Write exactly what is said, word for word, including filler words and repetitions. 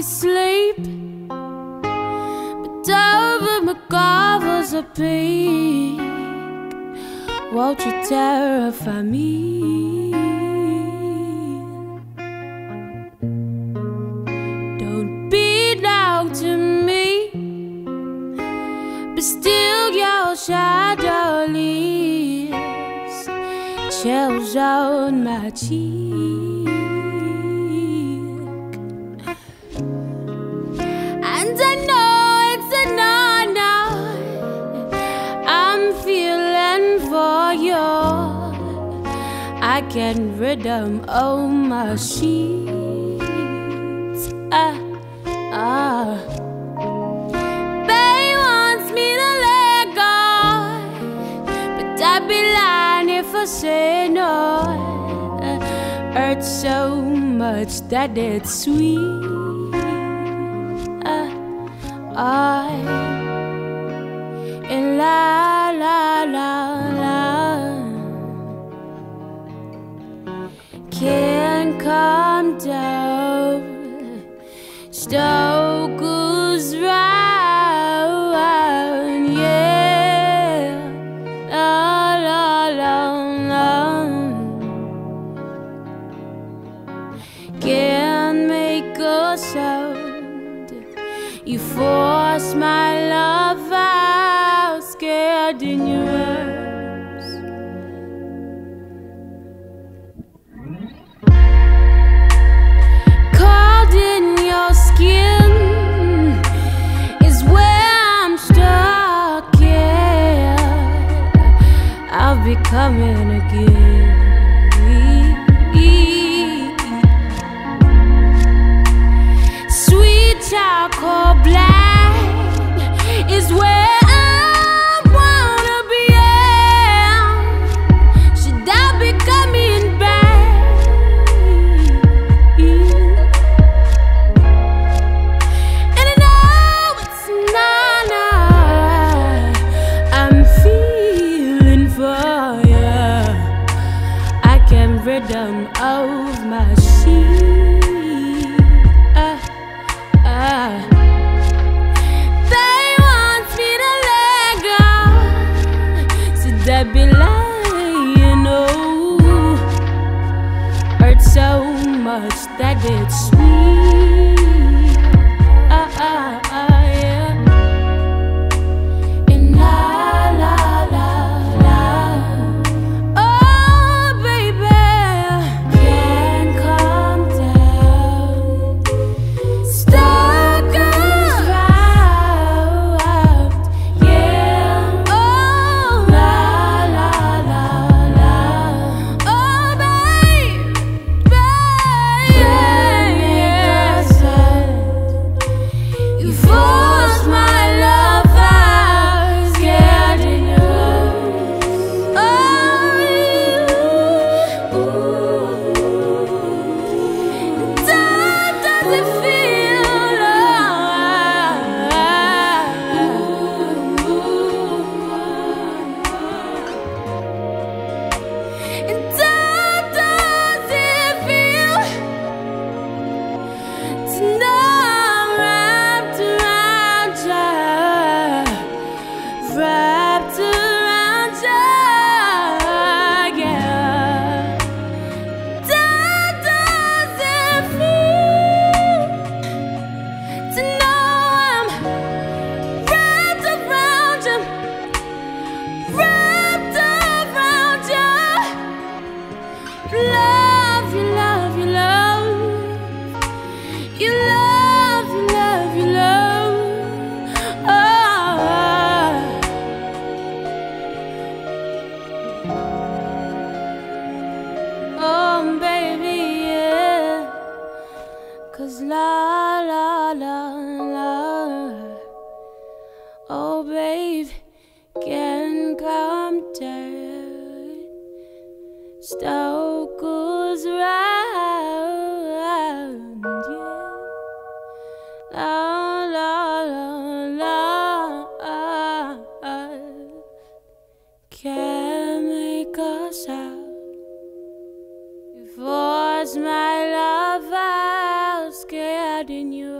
sleep, but over my covers a peak. Won't you terrify me? Don't belong to me, but still your shadow leaves chills on my cheek. And I know it's a no-no I'm feeling for you. I can rhythm all my sheets. Ah, ah. Babe wants me to let go, but I'd be lying if I say no. Hurts so much that it's sweet. I and la la la la can't calm down. Stoke goes round, yeah. La la la la. Can't make a sound. You force my love out, scared in your arms. Cold in your skin is where I'm stuck, yeah. I'll be coming again. Charcoal black is where I wanna be at. Should I be coming back? And I know it's not, I'm feeling for ya. I can rhythm of my sheet. They want me to let go, so that be lying, oh. Hurt so much that it's sweet. Ah, ah, ah, yeah. And la, la, la, la. Oh, baby, can't calm down. Stop. Love, you love, you love. You love, you love, you love. Oh, oh baby, yeah. 'Cause la, la, la, la. Oh, babe, can come down. Stoke goes round, yeah. La, la, la, la. Can't make a sound. You force my love out, scared in your